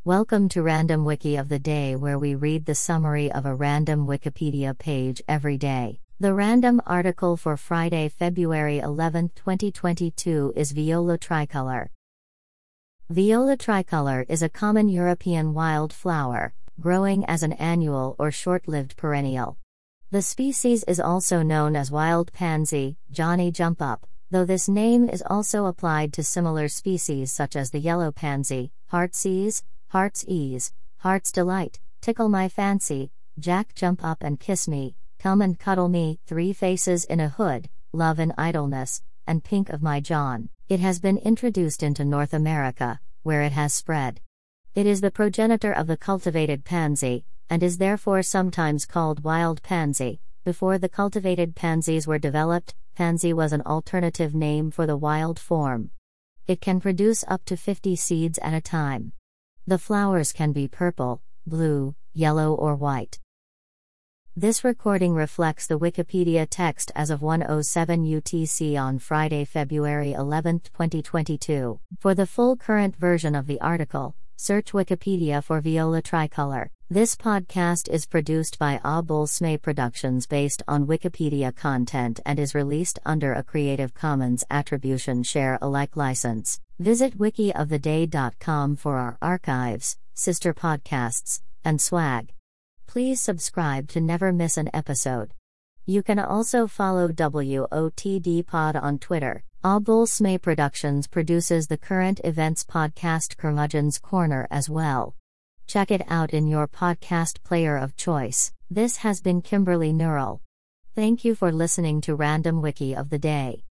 Welcome to Random Wiki of the Day, where we read the summary of a random Wikipedia page every day. The random article for Friday, February 11, 2022 is Viola tricolor. Viola tricolor is a common European wild flower, growing as an annual or short-lived perennial. The species is also known as wild pansy, Johnny jump up, though this name is also applied to similar species such as the yellow pansy, heartsease, heart's ease, heart's delight, tickle my fancy, Jack jump up and kiss me, come and cuddle me, three faces in a hood, love and idleness, and pink of my John. It has been introduced into North America, where it has spread. It is the progenitor of the cultivated pansy, and is therefore sometimes called wild pansy. Before the cultivated pansies were developed, pansy was an alternative name for the wild form. It can produce up to 50 seeds at a time. The flowers can be purple, blue, yellow or white. This recording reflects the Wikipedia text as of 1:07 UTC on Friday, February 11, 2022. For the full current version of the article, search Wikipedia for Viola tricolor. This podcast is produced by Abul Smay Productions based on Wikipedia content and is released under a Creative Commons Attribution Share Alike license. Visit wikioftheday.com for our archives, sister podcasts, and swag. Please subscribe to never miss an episode. You can also follow WOTD Pod on Twitter. Abul Smay Productions produces the current events podcast Curmudgeon's Corner as well. Check it out in your podcast player of choice. This has been Kimberly Neural. Thank you for listening to Random Wiki of the Day.